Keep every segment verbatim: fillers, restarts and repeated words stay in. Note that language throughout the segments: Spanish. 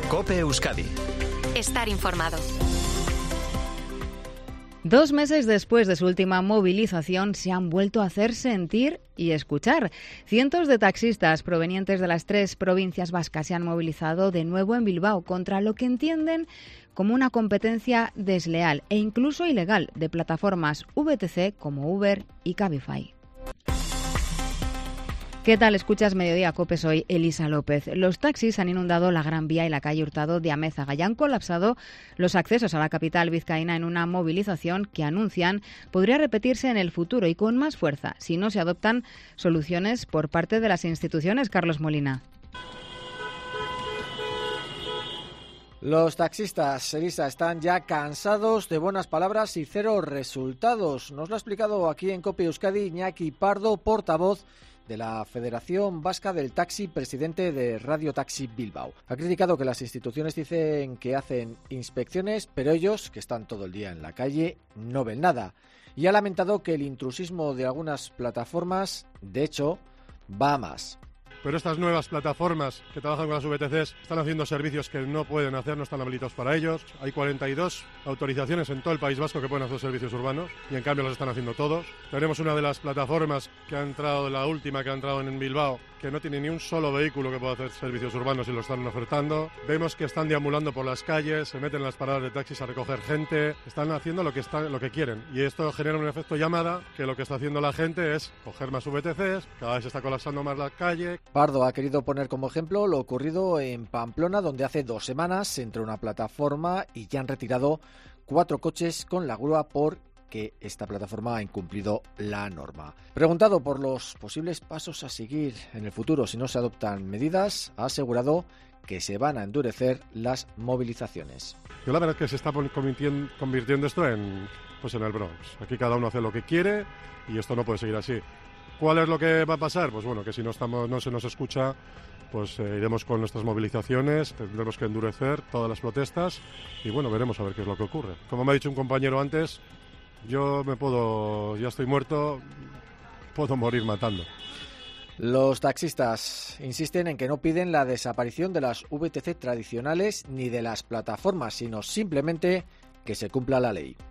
COPE Euskadi. Estar informado. Dos meses después de su última movilización se han vuelto a hacer sentir y escuchar. Cientos de taxistas provenientes de las tres provincias vascas se han movilizado de nuevo en Bilbao contra lo que entienden como una competencia desleal e incluso ilegal de plataformas V T C como Uber y Cabify. ¿Qué tal? Escuchas Mediodía COPE, soy Elisa López. Los taxis han inundado la Gran Vía y la calle Hurtado de Amézaga y han colapsado los accesos a la capital vizcaína en una movilización que anuncian podría repetirse en el futuro y con más fuerza si no se adoptan soluciones por parte de las instituciones. Carlos Molina. Los taxistas, Elisa, están ya cansados de buenas palabras y cero resultados. Nos lo ha explicado aquí en COPE Euskadi Iñaki Pardo, portavoz de la Federación Vasca del Taxi, presidente de Radio Taxi Bilbao. Ha criticado que las instituciones dicen que hacen inspecciones, pero ellos, que están todo el día en la calle, no ven nada. Y ha lamentado que el intrusismo de algunas plataformas, de hecho, va a más. Pero estas nuevas plataformas que trabajan con las V T Cs están haciendo servicios que no pueden hacer, no están habilitados para ellos. Hay cuarenta y dos autorizaciones en todo el País Vasco que pueden hacer servicios urbanos y en cambio los están haciendo todos. Tenemos una de las plataformas que ha entrado, la última que ha entrado en Bilbao, que no tiene ni un solo vehículo que pueda hacer servicios urbanos y lo están ofertando. Vemos que están deambulando por las calles, se meten en las paradas de taxis a recoger gente, están haciendo lo que, están, lo que quieren. Y esto genera un efecto llamada, que lo que está haciendo la gente es coger más V T Cs, cada vez se está colapsando más la calle. Pardo ha querido poner como ejemplo lo ocurrido en Pamplona, donde hace dos semanas entró una plataforma y ya han retirado cuatro coches con la grúa por que esta plataforma ha incumplido la norma. Preguntado por los posibles pasos a seguir en el futuro si no se adoptan medidas, ha asegurado que se van a endurecer las movilizaciones. Yo la verdad es que se está convirtiendo, convirtiendo esto en, pues en el Bronx. Aquí cada uno hace lo que quiere y esto no puede seguir así. ¿Cuál es lo que va a pasar? Pues bueno, que si no, estamos, no se nos escucha, pues eh, iremos con nuestras movilizaciones, tendremos que endurecer todas las protestas y bueno, veremos a ver qué es lo que ocurre. Como me ha dicho un compañero antes, yo me puedo, ya estoy muerto, puedo morir matando. Los taxistas insisten en que no piden la desaparición de las V T C tradicionales ni de las plataformas, sino simplemente que se cumpla la ley.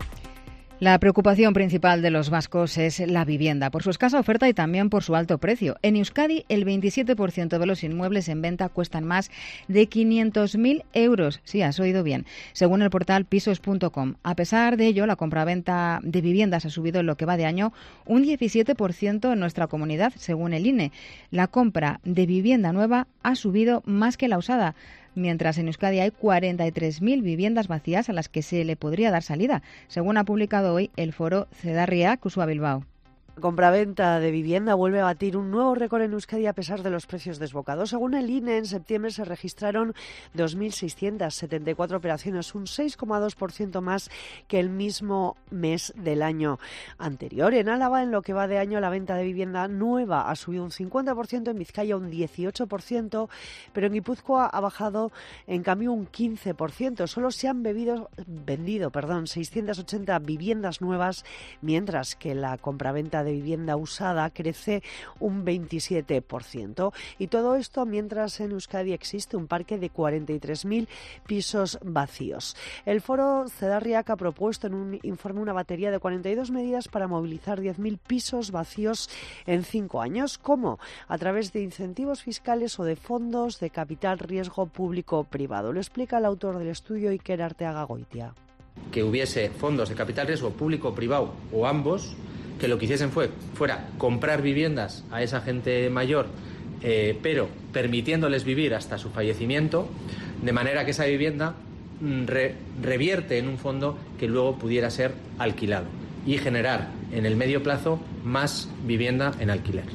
La preocupación principal de los vascos es la vivienda, por su escasa oferta y también por su alto precio. En Euskadi, el veintisiete por ciento de los inmuebles en venta cuestan más de quinientos mil euros. Sí, has oído bien, según el portal pisos punto com. A pesar de ello, la compraventa de viviendas ha subido en lo que va de año un diecisiete por ciento en nuestra comunidad, según el I N E. La compra de vivienda nueva ha subido más que la usada, mientras en Euskadi hay cuarenta y tres mil viviendas vacías a las que se le podría dar salida, según ha publicado hoy el foro Cedarria Cusua Bilbao. La compraventa de vivienda vuelve a batir un nuevo récord en Euskadi a pesar de los precios desbocados. Según el I N E, en septiembre se registraron dos mil seiscientas setenta y cuatro operaciones, un seis coma dos por ciento más que el mismo mes del año anterior. En Álava, en lo que va de año, la venta de vivienda nueva ha subido un cincuenta por ciento, en Vizcaya un dieciocho por ciento, pero en Guipúzcoa ha bajado en cambio un quince por ciento. Solo se han bebido, vendido perdón, seiscientas ochenta viviendas nuevas, mientras que la compraventa de vivienda usada crece un veintisiete por ciento. Y todo esto mientras en Euskadi existe un parque de cuarenta y tres mil pisos vacíos. El foro Cedarriac ha propuesto en un informe una batería de cuarenta y dos medidas para movilizar diez mil pisos vacíos en cinco años. ¿Cómo? A través de incentivos fiscales o de fondos de capital riesgo público-privado. Lo explica el autor del estudio, Iker Arteaga Goitia. Que hubiese fondos de capital riesgo público-privado o ambos, que lo que hiciesen fue, fuera comprar viviendas a esa gente mayor, eh, pero permitiéndoles vivir hasta su fallecimiento, de manera que esa vivienda re, revierte en un fondo que luego pudiera ser alquilado y generar en el medio plazo más vivienda en alquiler.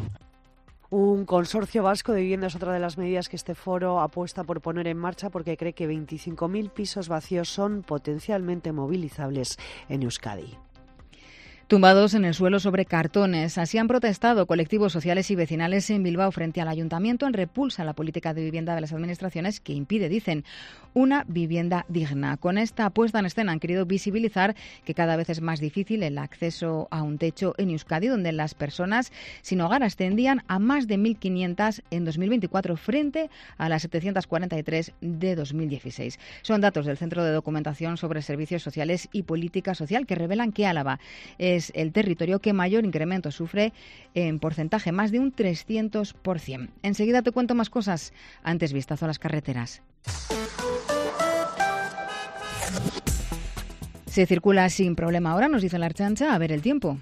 Un consorcio vasco de vivienda es otra de las medidas que este foro apuesta por poner en marcha porque cree que veinticinco mil pisos vacíos son potencialmente movilizables en Euskadi. Tumbados en el suelo sobre cartones. Así han protestado colectivos sociales y vecinales en Bilbao frente al ayuntamiento en repulsa a la política de vivienda de las administraciones que impide, dicen, una vivienda digna. Con esta puesta en escena han querido visibilizar que cada vez es más difícil el acceso a un techo en Euskadi, donde las personas sin hogar ascendían a más de mil quinientas en dos mil veinticuatro frente a las setecientas cuarenta y tres de dos mil dieciséis. Son datos del Centro de Documentación sobre Servicios Sociales y Política Social que revelan que Álava es es el territorio que mayor incremento sufre en porcentaje, más de un trescientos por ciento. Enseguida te cuento más cosas. Antes, vistazo a las carreteras. Se circula sin problema ahora, nos dice la Ertzaintza. A ver el tiempo.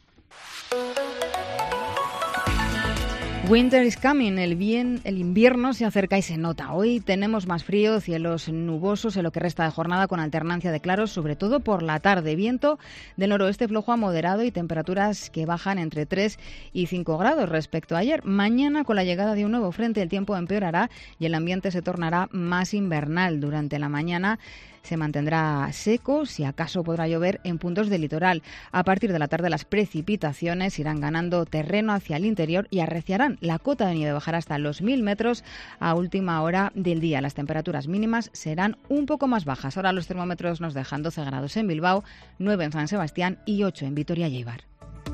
Winter is coming, el, bien, el invierno se acerca y se nota. Hoy tenemos más frío, cielos nubosos en lo que resta de jornada con alternancia de claros, sobre todo por la tarde. Viento del noroeste flojo a moderado y temperaturas que bajan entre tres y cinco grados respecto a ayer. Mañana, con la llegada de un nuevo frente, el tiempo empeorará y el ambiente se tornará más invernal. Durante la mañana se mantendrá seco, si acaso podrá llover en puntos del litoral. A partir de la tarde las precipitaciones irán ganando terreno hacia el interior y arreciarán. La cota de nieve bajará hasta los mil metros a última hora del día. Las temperaturas mínimas serán un poco más bajas. Ahora los termómetros nos dejan doce grados en Bilbao, nueve en San Sebastián y ocho en Vitoria-Lleibar.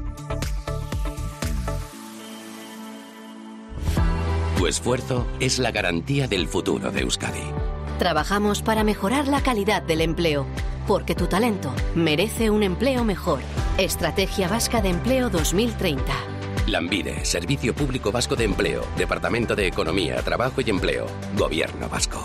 Tu esfuerzo es la garantía del futuro de Euskadi. Trabajamos para mejorar la calidad del empleo, porque tu talento merece un empleo mejor. Estrategia Vasca de Empleo dos mil treinta. Lanbide, Servicio Público Vasco de Empleo, Departamento de Economía, Trabajo y Empleo, Gobierno Vasco.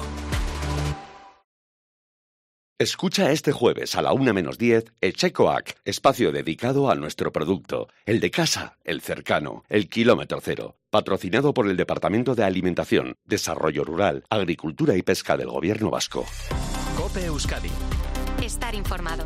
Escucha este jueves a la una menos diez Etxekoak, espacio dedicado a nuestro producto, el de casa, el cercano, el kilómetro cero, patrocinado por el Departamento de Alimentación, Desarrollo Rural, Agricultura y Pesca del Gobierno Vasco. COPE Euskadi. Estar informado.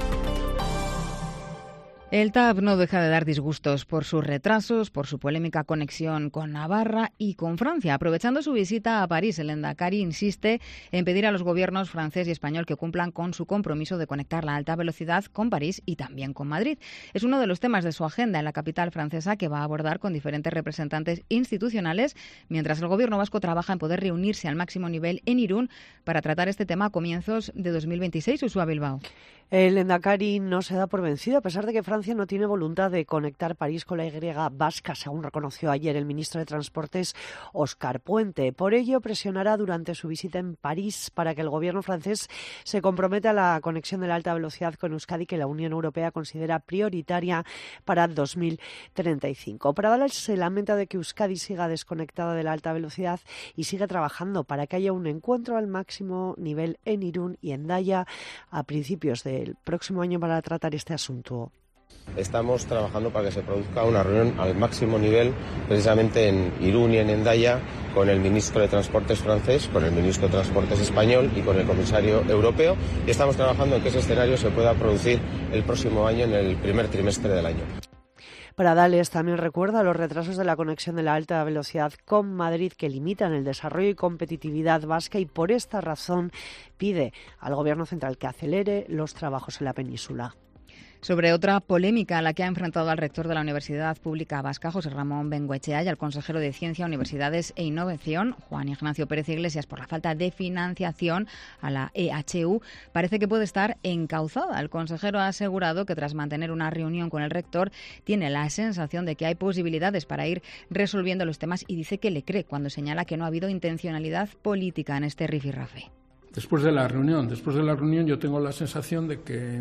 El T A V no deja de dar disgustos por sus retrasos, por su polémica conexión con Navarra y con Francia. Aprovechando su visita a París, el Lehendakari insiste en pedir a los gobiernos francés y español que cumplan con su compromiso de conectar la alta velocidad con París y también con Madrid. Es uno de los temas de su agenda en la capital francesa que va a abordar con diferentes representantes institucionales, mientras el gobierno vasco trabaja en poder reunirse al máximo nivel en Irún para tratar este tema a comienzos de dos mil veintiséis. Ursúa Bilbao. El Lehendakari no se da por vencido, a pesar de que Francia no tiene voluntad de conectar París con la Y vasca, según reconoció ayer el ministro de Transportes, Óscar Puente. Por ello, presionará durante su visita en París para que el gobierno francés se comprometa a la conexión de la alta velocidad con Euskadi, que la Unión Europea considera prioritaria para dos mil treinta y cinco. Para Pradal se lamenta de que Euskadi siga desconectada de la alta velocidad y sigue trabajando para que haya un encuentro al máximo nivel en Irún y Hendaya a principios de el próximo año para tratar este asunto. Estamos trabajando para que se produzca una reunión al máximo nivel, precisamente en Irún y en Hendaya, con el ministro de Transportes francés, con el ministro de Transportes español y con el comisario europeo. Y estamos trabajando en que ese escenario se pueda producir el próximo año, en el primer trimestre del año. Pradales también recuerda los retrasos de la conexión de la alta velocidad con Madrid que limitan el desarrollo y competitividad vasca y por esta razón pide al Gobierno central que acelere los trabajos en la península. Sobre otra polémica a la que ha enfrentado al rector de la Universidad Pública Vasca, José Ramón Bengoechea, y al consejero de Ciencia, Universidades e Innovación, Juan Ignacio Pérez Iglesias, por la falta de financiación a la E H U, parece que puede estar encauzada. El consejero ha asegurado que tras mantener una reunión con el rector tiene la sensación de que hay posibilidades para ir resolviendo los temas y dice que le cree cuando señala que no ha habido intencionalidad política en este rifirrafe. Después de la reunión, después de la reunión yo tengo la sensación de que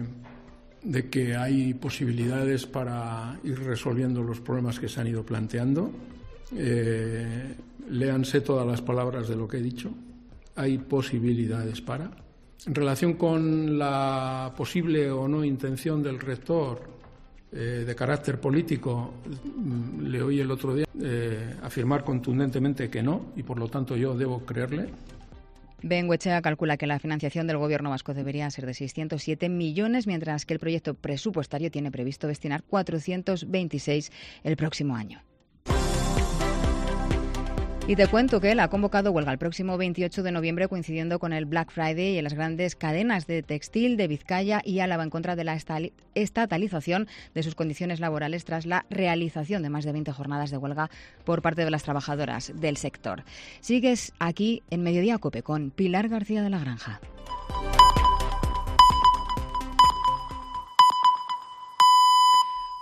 de que hay posibilidades para ir resolviendo los problemas que se han ido planteando. Eh, léanse todas las palabras de lo que he dicho. Hay posibilidades para. En relación con la posible o no intención del rector eh, de carácter político, le oí el otro día eh, afirmar contundentemente que no, y por lo tanto yo debo creerle. Bengoechea calcula que la financiación del Gobierno vasco debería ser de seiscientos siete millones, mientras que el proyecto presupuestario tiene previsto destinar cuatrocientos veintiséis el próximo año. Y te cuento que él ha convocado huelga el próximo veintiocho de noviembre, coincidiendo con el Black Friday, y en las grandes cadenas de textil de Vizcaya y Álava, en contra de la estatalización de sus condiciones laborales tras la realización de más de veinte jornadas de huelga por parte de las trabajadoras del sector. Sigues aquí en Mediodía COPE con Pilar García de la Granja.